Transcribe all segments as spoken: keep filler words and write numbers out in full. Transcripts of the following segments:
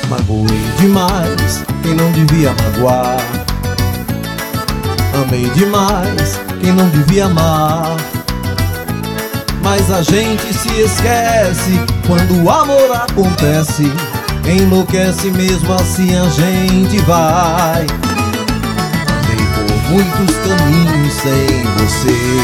Magoei demais quem não devia magoar. Amei demais quem não devia amar. Mas a gente se esquece quando o amor acontece. Enlouquece, mesmo assim a gente vai. Andei por muitos caminhos sem você.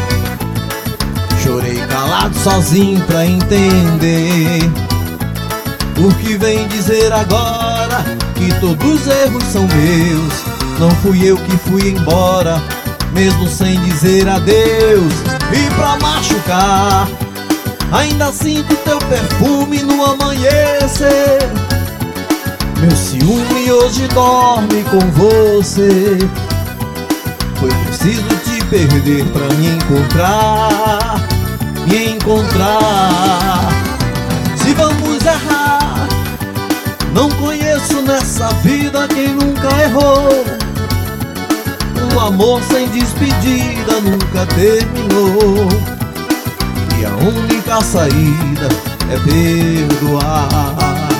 Chorei calado sozinho pra entender. Por que vem dizer agora que todos os erros são meus? Não fui eu que fui embora, mesmo sem dizer adeus. E pra machucar, ainda sinto teu perfume no amanhecer. Meu ciúme hoje dorme com você. Foi preciso te perder pra me encontrar, me encontrar. Se vamos errar, não conheço nessa vida quem nunca errou. Um amor sem despedida nunca terminou. E a única saída é perdoar.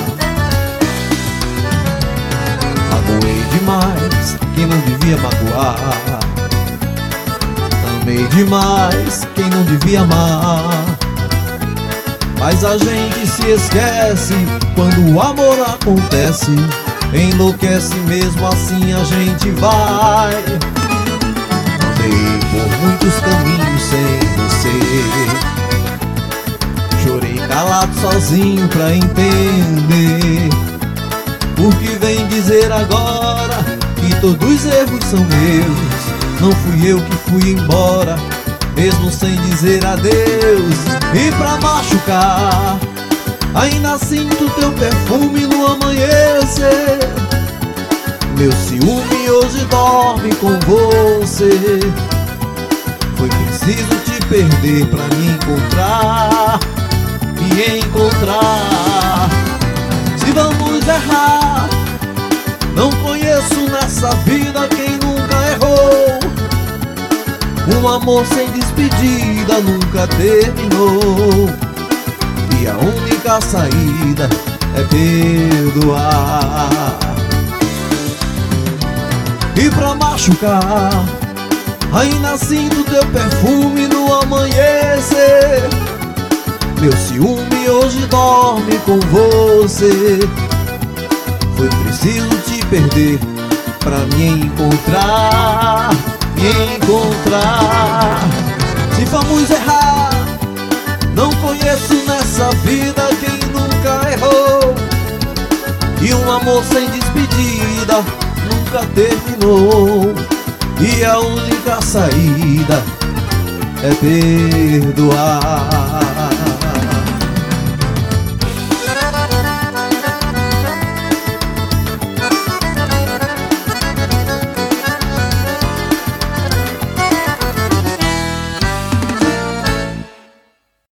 Magoei demais quem não devia magoar. Amei demais quem não devia amar. Mas a gente se esquece quando o amor acontece. Enlouquece, mesmo assim a gente vai. Andei por muitos caminhos sem você. Chorei calado sozinho pra entender. Por que vem dizer agora que todos os erros são meus? Não fui eu que fui embora, mesmo sem dizer adeus. E pra machucar, ainda sinto teu perfume no amanhecer. Meu ciúme hoje dorme com você. Foi preciso te perder pra me encontrar, me encontrar. Se vamos errar, não conheço nessa vida quem nunca errou. Um amor sem despedida nunca terminou. E a única saída é perdoar. E pra machucar, ainda sinto teu perfume no amanhecer. Meu ciúme hoje dorme com você. Foi preciso te perder pra me encontrar, me encontrar. Se vamos errar, não conheço nessa vida quem nunca errou. E um amor sem despedida nunca terminou. E a única saída é perdoar.